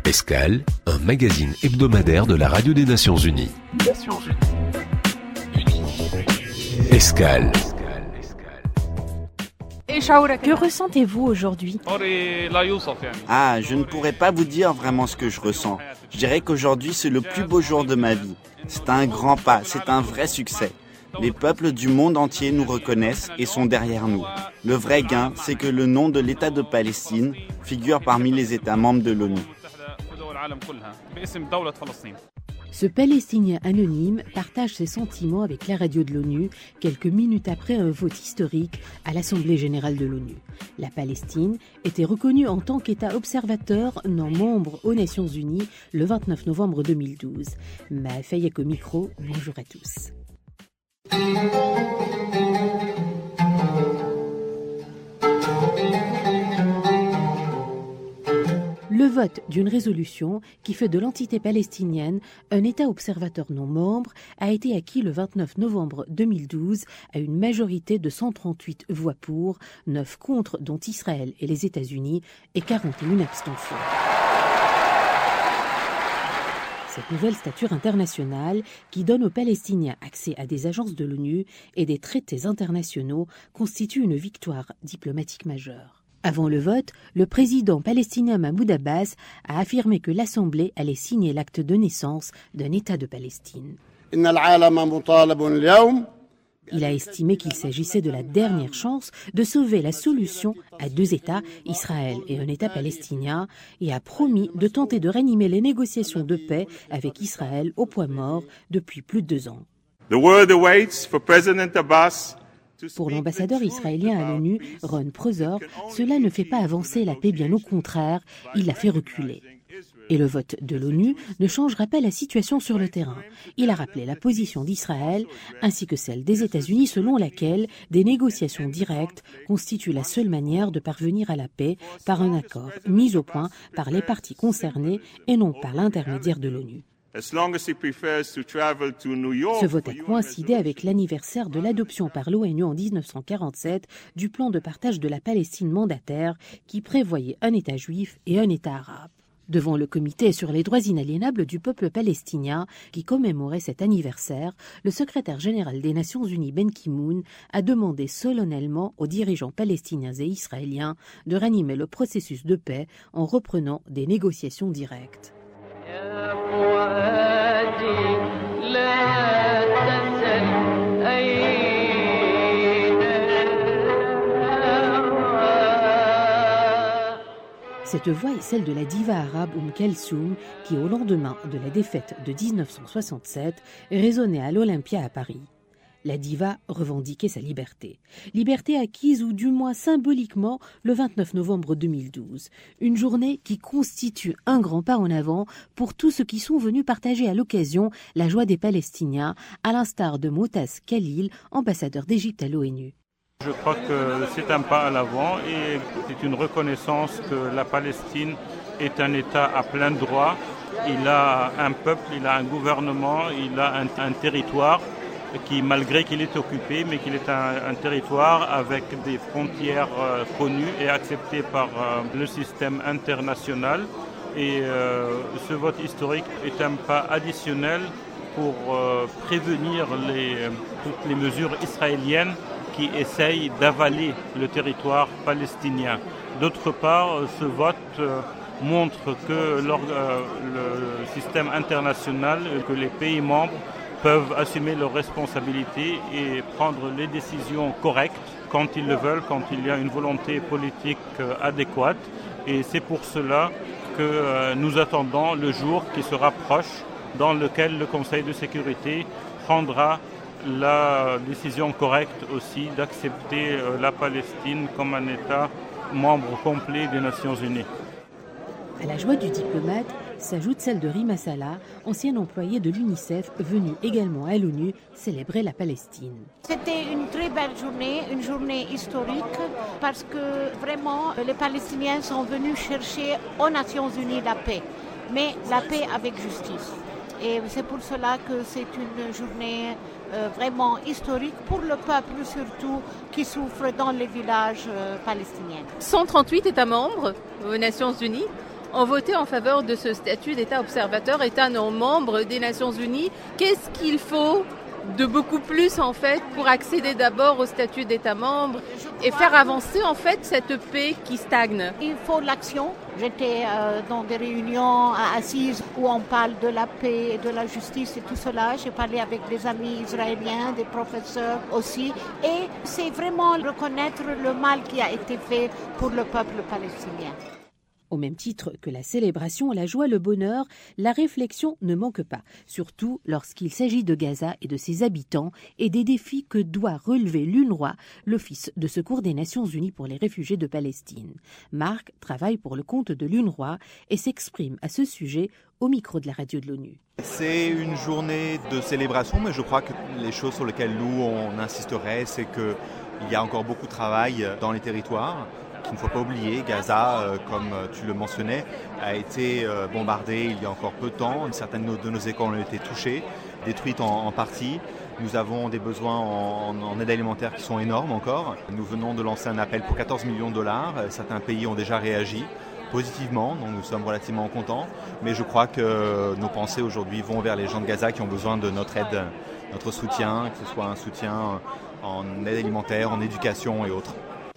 Escale, un magazine hebdomadaire de la Radio des Nations Unies. Escale. Que ressentez-vous aujourd'hui ? Je ne pourrais pas vous dire vraiment ce que je ressens. Je dirais qu'aujourd'hui, c'est le plus beau jour de ma vie. C'est un grand pas, c'est un vrai succès. Les peuples du monde entier nous reconnaissent et sont derrière nous. Le vrai gain, c'est que le nom de l'État de Palestine figure parmi les États membres de l'ONU. Ce Palestinien anonyme partage ses sentiments avec la radio de l'ONU quelques minutes après un vote historique à l'Assemblée générale de l'ONU. La Palestine était reconnue en tant qu'État observateur non membre aux Nations Unies le 29 novembre 2012. Ma Fayek au micro, bonjour à tous. Le vote d'une résolution qui fait de l'entité palestinienne un État observateur non membre a été acquis le 29 novembre 2012 à une majorité de 138 voix pour, 9 contre dont Israël et les États-Unis et 41 abstentions. Cette nouvelle stature internationale qui donne aux Palestiniens accès à des agences de l'ONU et des traités internationaux constitue une victoire diplomatique majeure. Avant le vote, le président palestinien Mahmoud Abbas a affirmé que l'Assemblée allait signer l'acte de naissance d'un État de Palestine. Il a estimé qu'il s'agissait de la dernière chance de sauver la solution à 2 États, Israël et un État palestinien, et a promis de tenter de ranimer les négociations de paix avec Israël au point mort depuis plus de 2 ans. Pour l'ambassadeur israélien à l'ONU, Ron Prosor, cela ne fait pas avancer la paix, bien au contraire, il la fait reculer. Et le vote de l'ONU ne changera pas la situation sur le terrain. Il a rappelé la position d'Israël ainsi que celle des États-Unis selon laquelle des négociations directes constituent la seule manière de parvenir à la paix par un accord mis au point par les parties concernées et non par l'intermédiaire de l'ONU. Ce vote a coïncidé avec l'anniversaire de l'adoption par l'ONU en 1947 du plan de partage de la Palestine mandataire qui prévoyait un État juif et un État arabe. Devant le comité sur les droits inaliénables du peuple palestinien qui commémorait cet anniversaire, le secrétaire général des Nations Unies Ben Ki-moon a demandé solennellement aux dirigeants palestiniens et israéliens de ranimer le processus de paix en reprenant des négociations directes. Cette voix est celle de la diva arabe Kelsoum qui, au lendemain de la défaite de 1967, résonnait à l'Olympia à Paris. La diva revendiquait sa liberté. Liberté acquise ou du moins symboliquement le 29 novembre 2012. Une journée qui constitue un grand pas en avant pour tous ceux qui sont venus partager à l'occasion la joie des Palestiniens, à l'instar de Moutaz Khalil, ambassadeur d'Égypte à l'ONU. Je crois que c'est un pas à l'avant et c'est une reconnaissance que la Palestine est un État à plein droit. Il a un peuple, il a un gouvernement, il a un territoire qui, malgré qu'il est occupé, mais qu'il est un territoire avec des frontières connues et acceptées par le système international. Et ce vote historique est un pas additionnel pour prévenir toutes les mesures israéliennes qui essayent d'avaler le territoire palestinien. D'autre part, ce vote montre que le système international, que les pays membres peuvent assumer leurs responsabilités et prendre les décisions correctes quand ils le veulent, quand il y a une volonté politique adéquate. Et c'est pour cela que nous attendons le jour qui se rapproche dans lequel le Conseil de sécurité prendra la décision correcte aussi d'accepter la Palestine comme un État membre complet des Nations Unies. À la joie du diplomate s'ajoute celle de Rima Salah, ancienne employée de l'UNICEF, venue également à l'ONU célébrer la Palestine. C'était une très belle journée, une journée historique, parce que vraiment les Palestiniens sont venus chercher aux Nations Unies la paix, mais la paix avec justice. Et c'est pour cela que c'est une journée vraiment historique pour le peuple surtout qui souffre dans les villages palestiniens. 138 États membres aux Nations Unies. ont voté en faveur de ce statut d'État observateur, État non membre des Nations Unies. Qu'est-ce qu'il faut de beaucoup plus en fait pour accéder d'abord au statut d'État membre et faire avancer en fait cette paix qui stagne? Il faut l'action. J'étais dans des réunions assises où on parle de la paix, de la justice et tout cela. J'ai parlé avec des amis israéliens, des professeurs aussi. Et c'est vraiment reconnaître le mal qui a été fait pour le peuple palestinien. Au même titre que la célébration, la joie, le bonheur, la réflexion ne manque pas, surtout lorsqu'il s'agit de Gaza et de ses habitants et des défis que doit relever l'UNRWA, l'Office de secours des Nations Unies pour les réfugiés de Palestine. Marc travaille pour le compte de l'UNRWA et s'exprime à ce sujet au micro de la radio de l'ONU. C'est une journée de célébration, mais je crois que les choses sur lesquelles nous on insisterait, c'est qu'il y a encore beaucoup de travail dans les territoires. Qu'il ne faut pas oublier, Gaza, comme tu le mentionnais, a été bombardé il y a encore peu de temps. Certaines de nos écoles ont été touchées, détruites en partie. Nous avons des besoins en aide alimentaire qui sont énormes encore. Nous venons de lancer un appel pour 14 millions de dollars. Certains pays ont déjà réagi positivement, donc nous sommes relativement contents. Mais je crois que nos pensées aujourd'hui vont vers les gens de Gaza qui ont besoin de notre aide, notre soutien, que ce soit un soutien en aide alimentaire, en éducation et autres.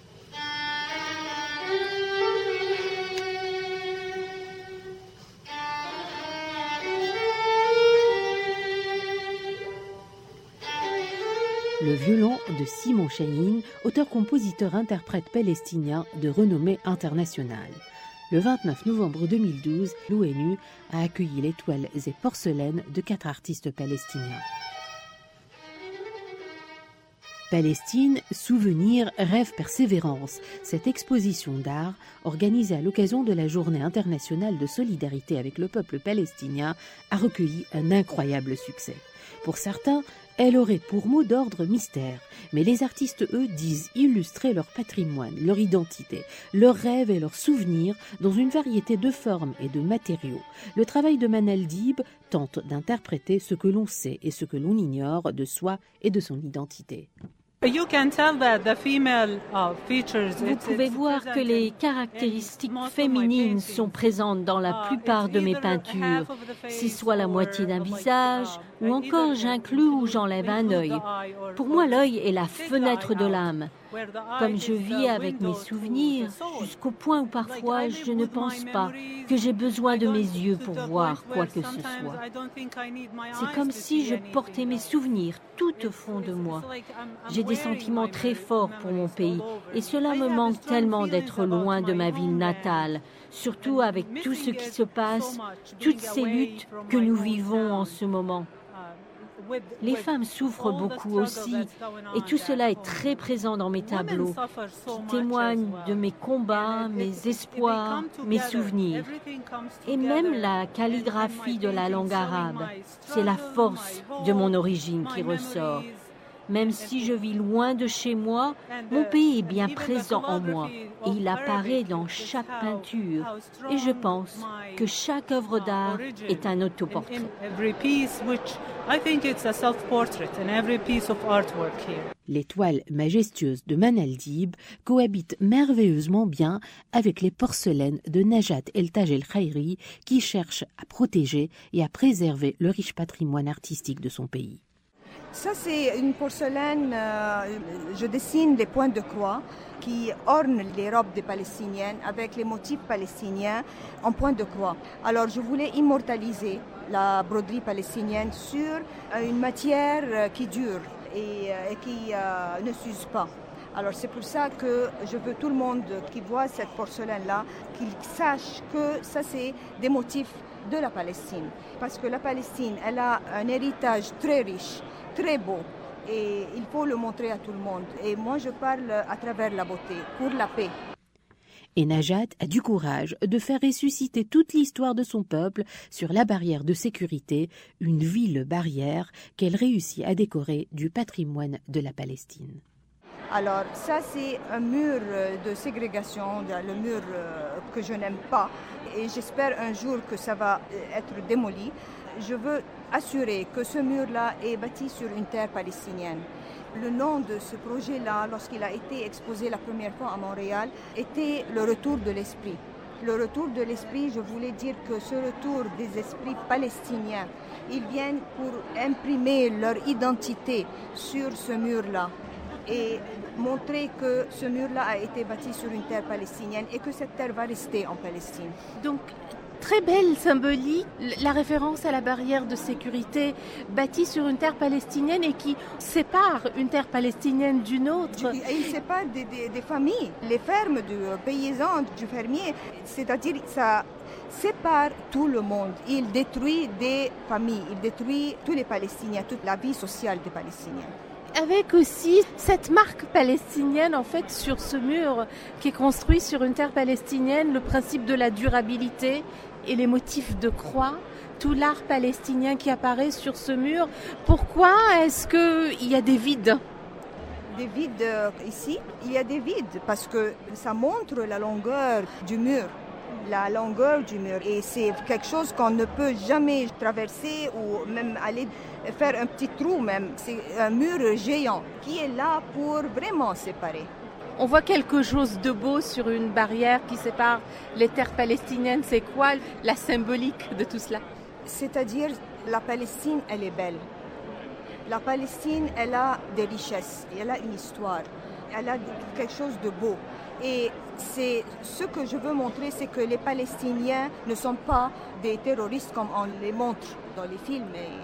Le violon de Simon Chahine, auteur-compositeur-interprète palestinien de renommée internationale. Le 29 novembre 2012, l'ONU a accueilli les toiles et porcelaines de 4 artistes palestiniens. Palestine, souvenirs, rêve, persévérance. Cette exposition d'art, organisée à l'occasion de la Journée internationale de solidarité avec le peuple palestinien, a recueilli un incroyable succès. Pour certains, elle aurait pour mot d'ordre mystère, mais les artistes, eux, disent illustrer leur patrimoine, leur identité, leurs rêves et leurs souvenirs dans une variété de formes et de matériaux. Le travail de Manal Dib tente d'interpréter ce que l'on sait et ce que l'on ignore de soi et de son identité. Vous pouvez voir que les caractéristiques féminines sont présentes dans la plupart de mes peintures, si soit la moitié d'un visage, ou encore j'inclus ou j'enlève un œil. Pour moi, l'œil est la fenêtre de l'âme. Comme je vis avec mes souvenirs, jusqu'au point où parfois je ne pense pas que j'ai besoin de mes yeux pour voir quoi que ce soit. C'est comme si je portais mes souvenirs tout au fond de moi. J'ai des sentiments très forts pour mon pays et cela me manque tellement d'être loin de ma ville natale, surtout avec tout ce qui se passe, toutes ces luttes que nous vivons en ce moment. Les femmes souffrent beaucoup aussi, et tout cela est très présent dans mes tableaux, qui témoignent de mes combats, mes espoirs, mes souvenirs. Et même la calligraphie de la langue arabe, c'est la force de mon origine qui ressort. Même si je vis loin de chez moi, mon pays est bien présent en moi et il apparaît dans chaque peinture. Et je pense que chaque œuvre d'art est un autoportrait. Les toiles majestueuses de Manal Dib cohabitent merveilleusement bien avec les porcelaines de Najat El-Taj El-Khairi qui cherchent à protéger et à préserver le riche patrimoine artistique de son pays. Ça, c'est une porcelaine, je dessine des points de croix qui ornent les robes des Palestiniennes avec les motifs palestiniens en points de croix. Alors, je voulais immortaliser la broderie palestinienne sur une matière qui dure et qui ne s'use pas. Alors, c'est pour ça que je veux tout le monde qui voit cette porcelaine-là, qu'il sache que ça, c'est des motifs de la Palestine. Parce que la Palestine, elle a un héritage très riche, très beau, et il faut le montrer à tout le monde. Et moi, je parle à travers la beauté, pour la paix. Et Najat a du courage de faire ressusciter toute l'histoire de son peuple sur la barrière de sécurité, une ville barrière qu'elle réussit à décorer du patrimoine de la Palestine. Alors ça, c'est un mur de ségrégation, le mur que je n'aime pas, et j'espère un jour que ça va être démoli. Je veux assurer que ce mur-là est bâti sur une terre palestinienne. Le nom de ce projet-là, lorsqu'il a été exposé la première fois à Montréal, était le retour de l'esprit. Le retour de l'esprit, je voulais dire que ce retour des esprits palestiniens, ils viennent pour imprimer leur identité sur ce mur-là et montrer que ce mur-là a été bâti sur une terre palestinienne et que cette terre va rester en Palestine. Donc, très belle symbolique, la référence à la barrière de sécurité bâtie sur une terre palestinienne et qui sépare une terre palestinienne d'une autre. Et il sépare des familles, les fermes du paysan, du fermier, c'est-à-dire ça sépare tout le monde. Il détruit des familles, il détruit tous les Palestiniens, toute la vie sociale des Palestiniens. Avec aussi cette marque palestinienne en fait sur ce mur qui est construit sur une terre palestinienne, le principe de la durabilité et les motifs de croix, tout l'art palestinien qui apparaît sur ce mur. Pourquoi est-ce qu'il y a des vides ? Des vides ici, il y a des vides parce que ça montre la longueur du mur. La longueur du mur et c'est quelque chose qu'on ne peut jamais traverser ou même aller faire un petit trou même. C'est un mur géant qui est là pour vraiment séparer. On voit quelque chose de beau sur une barrière qui sépare les terres palestiniennes. C'est quoi la symbolique de tout cela ? C'est-à-dire la Palestine, elle est belle. La Palestine, elle a des richesses, elle a une histoire, elle a quelque chose de beau. Et c'est ce que je veux montrer, c'est que les Palestiniens ne sont pas des terroristes comme on les montre dans les films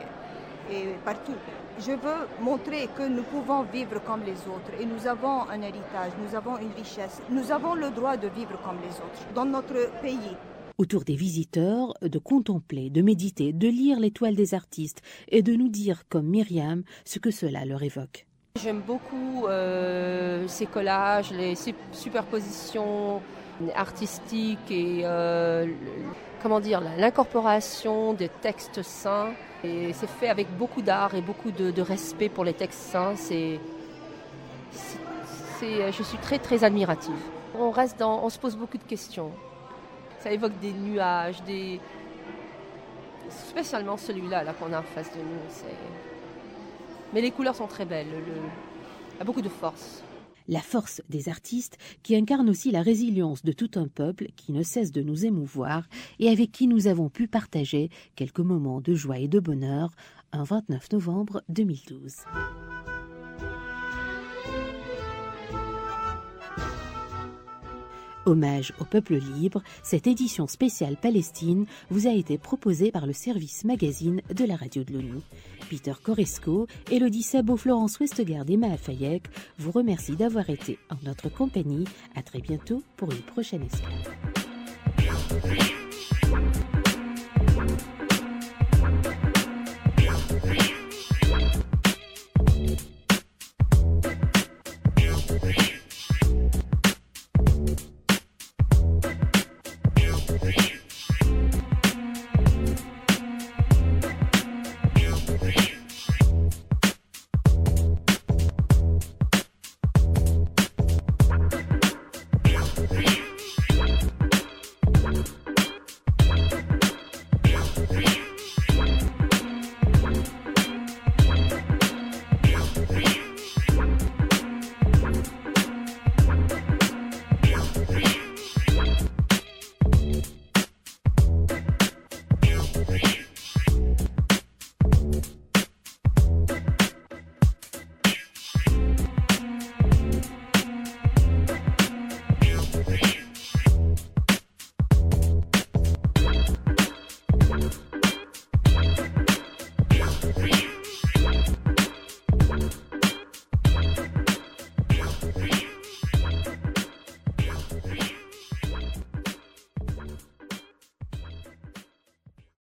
et partout. Je veux montrer que nous pouvons vivre comme les autres et nous avons un héritage, nous avons une richesse, nous avons le droit de vivre comme les autres dans notre pays. Autour des visiteurs, de contempler, de méditer, de lire les toiles des artistes et de nous dire, comme Myriam, ce que cela leur évoque. J'aime beaucoup ces collages, les superpositions artistiques et l'incorporation des textes saints. Et c'est fait avec beaucoup d'art et beaucoup de respect pour les textes saints. Je suis très très admirative. On se pose beaucoup de questions. Ça évoque des nuages, spécialement celui-là qu'on a en face de nous. Mais les couleurs sont très belles, il y a beaucoup de force. La force des artistes qui incarne aussi la résilience de tout un peuple qui ne cesse de nous émouvoir et avec qui nous avons pu partager quelques moments de joie et de bonheur un 29 novembre 2012. Hommage au peuple libre, cette édition spéciale Palestine vous a été proposée par le service magazine de la radio de l'ONU. Peter Koresko, Elodie Sabot, Florence Westgard et Maha Fayek vous remercient d'avoir été en notre compagnie. À très bientôt pour une prochaine émission.